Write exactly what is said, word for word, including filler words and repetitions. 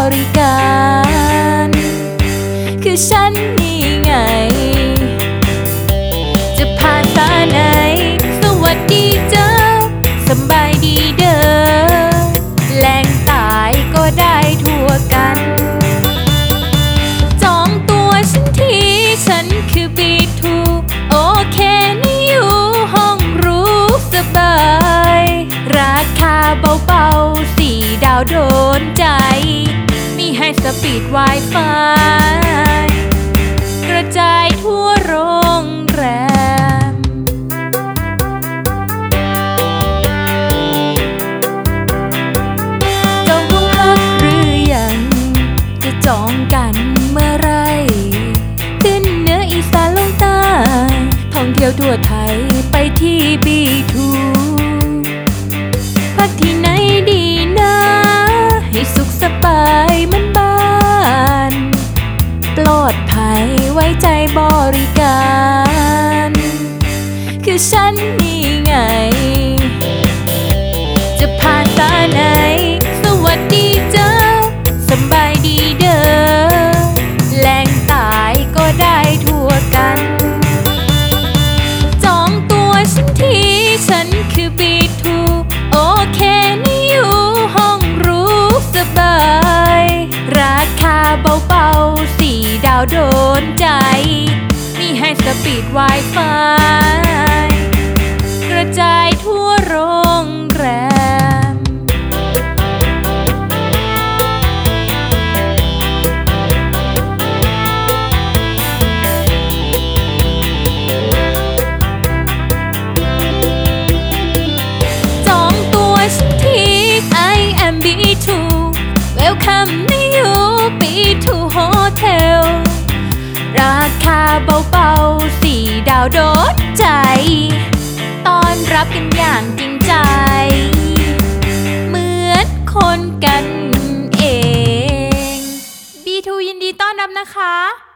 ริการคือฉันนี่ไงจะผ่านตาไหนสวัสดีเจ้าสบายดีเด้อแหล่งตายก็ได้ทั่วกันจองตัวฉันทีฉันคือบีทูโอเคนี่อยู่ห้องรู้สบายราคาเบาๆสี่ดาวโดนใจมีให้สปีด Wi-Fi กระจายทั่วโรงแรมจองห้องพักหรือยังจะจองกันเมื่อไรขึ้นเหนืออีสานลงใต้ท่องเที่ยวทั่วไทยไปที่ บี ทู พักที่ไหนดีนะให้สุขสบายเหมือนบ้านปลอดภัยไว้ใจบริการคือฉันนี่ไงจะผ่านตาไหนสวัสดีเจ้าสบายดีเด้อแหล่งตายก็ได้ทั่วกันจองตัวฉันทีฉันคือบีทูโอเคนี่อยู่ห้องรู้สบายราคาเบาๆสี่ดาวโดนใจมีให้สปีด Wi-Fi กระจายทั่วโรงแรมจองตัวฉันที I am บี ทู Welcome นี่อยู่ บี ทู Hotel ราคาเบาๆสี่ดาวโดนใจต้อนรับกันอย่างจริงใจเหมือนคนกันเอง บี ทู ยินดีต้อนรับนะคะ